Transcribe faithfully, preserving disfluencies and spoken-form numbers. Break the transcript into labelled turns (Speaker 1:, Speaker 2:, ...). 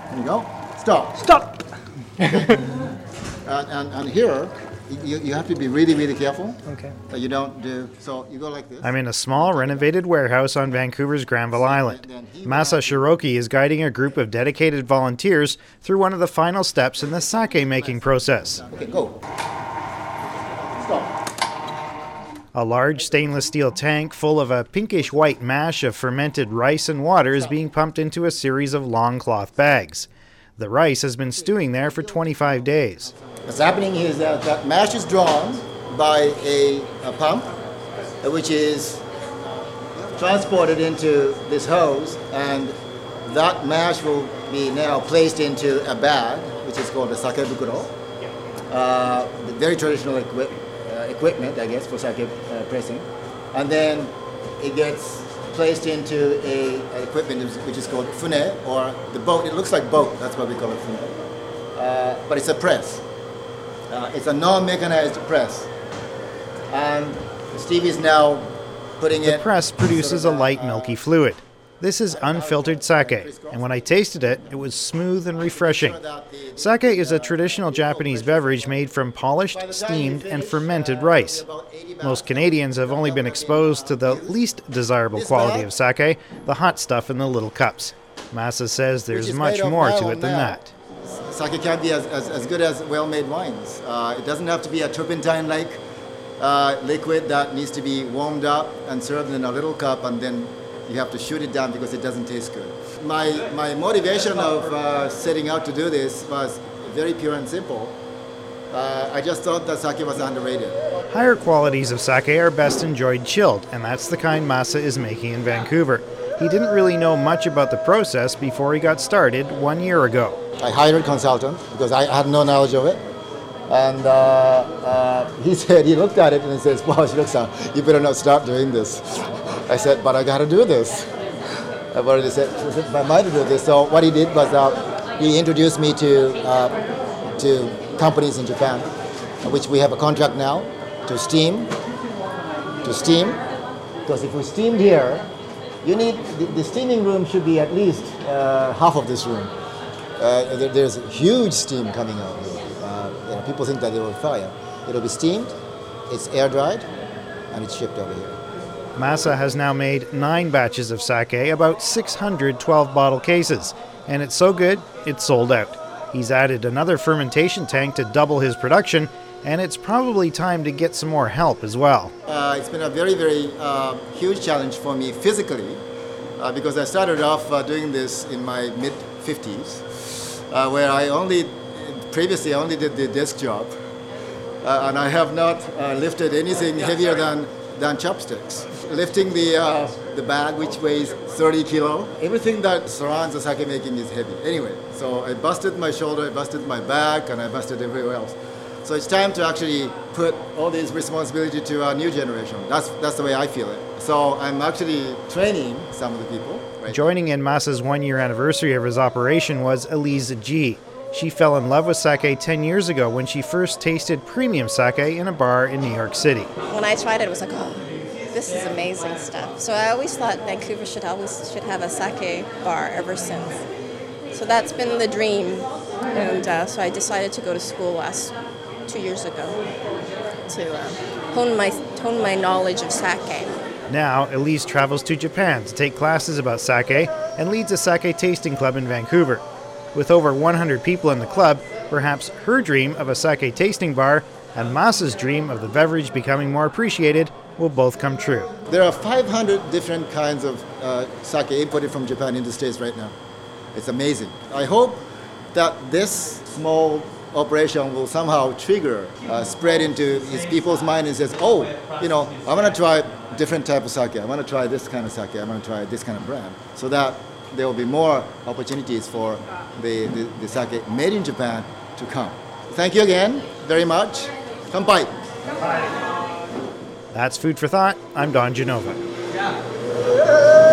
Speaker 1: There you go. Stop.
Speaker 2: Stop!
Speaker 1: and, and, and here, you, you have to be really, really careful.
Speaker 2: Okay.
Speaker 1: That you don't do, so you go like this.
Speaker 3: I'm in a small, renovated warehouse on Vancouver's Granville Island. Masa Shiroki is guiding a group of dedicated volunteers through one of the final steps in the sake making process.
Speaker 1: Okay, go. Stop.
Speaker 3: A large stainless steel tank full of a pinkish-white mash of fermented rice and water is being pumped into a series of long cloth bags. The rice has been stewing there for twenty-five days.
Speaker 1: What's happening is that, that mash is drawn by a, a pump, which is transported into this hose, and that mash will be now placed into a bag, which is called a sakebukuro. Uh, the very traditional equip, uh, equipment, I guess, for sake uh, pressing. And then it gets placed into a, an equipment which is called fune, or the boat. It looks like boat, that's why we call it fune. Uh, but it's a press. Uh, it's a non-mechanized press. And Steve is now putting
Speaker 3: The
Speaker 1: it...
Speaker 3: press produces a light, milky fluid. This is unfiltered sake, and when I tasted it, it was smooth and refreshing. Sake is a traditional Japanese beverage made from polished, steamed, and fermented rice. Most Canadians have only been exposed to the least desirable quality of sake, the hot stuff in the little cups. Masa says there's much more to it than that.
Speaker 1: Sake can be as, as, as good as well-made wines. Uh, it doesn't have to be a turpentine-like uh, liquid that needs to be warmed up and served in a little cup, and then you have to shoot it down because it doesn't taste good. My, my motivation of uh, setting out to do this was very pure and simple. Uh, I just thought that sake was underrated.
Speaker 3: Higher qualities of sake are best enjoyed chilled, and that's the kind Masa is making in Vancouver. He didn't really know much about the process before he got started one year ago.
Speaker 1: I hired a consultant because I had no knowledge of it. And uh, uh, he said, he looked at it and he says, wow, Shiroki-san, you better not start doing this. I said, but I got to do this. I've already said, I said, I might do this. So what he did was uh, he introduced me to, uh, to companies in Japan, which we have a contract now, to steam, to steam. Because if we steamed here, you need, the, the steaming room should be at least uh, half of this room. Uh, there, there's huge steam coming out. Uh, you know, people think that it will fire. It'll be steamed, it's air dried, and it's shipped over here.
Speaker 3: Masa has now made nine batches of sake, about six hundred twelve bottle cases, and it's so good, it's sold out. He's added another fermentation tank to double his production, and it's probably time to get some more help as well.
Speaker 1: Uh, it's been a very, very uh, huge challenge for me physically, uh, because I started off uh, doing this in my mid fifties, uh, where I only, previously I only did the desk job, uh, and I have not uh, lifted anything heavier than, than chopsticks. Lifting the, uh, the bag, which weighs thirty kilo, everything that surrounds the sake making is heavy. Anyway, so I busted my shoulder, I busted my back, and I busted everywhere else. So it's time to actually put all this responsibility to our new generation. That's, that's the way I feel it. So I'm actually training some of the people. Right?
Speaker 3: Joining in Masa's one-year anniversary of his operation was Elise G. She fell in love with sake ten years ago when she first tasted premium sake in a bar in New York City.
Speaker 4: When I tried it, it was like, oh, this is amazing stuff. So I always thought Vancouver should always should have a sake bar ever since. So that's been the dream. And uh, so I decided to go to school last two years ago to uh, hone my hone my knowledge of sake.
Speaker 3: Now, Elise travels to Japan to take classes about sake and leads a sake tasting club in Vancouver. With over one hundred people in the club, perhaps her dream of a sake tasting bar and Masa's dream of the beverage becoming more appreciated will both come true.
Speaker 1: There are five hundred different kinds of uh, sake imported from Japan in the States right now. It's amazing. I hope that this small operation will somehow trigger, uh, spread into his people's mind and says, oh, you know, I want to try different type of sake. I want to try this kind of sake. I want to try this kind of brand. So that there will be more opportunities for the, the, the sake made in Japan to come. Thank you again very much. Kanpai.
Speaker 3: That's Food for Thought. I'm Don Genova.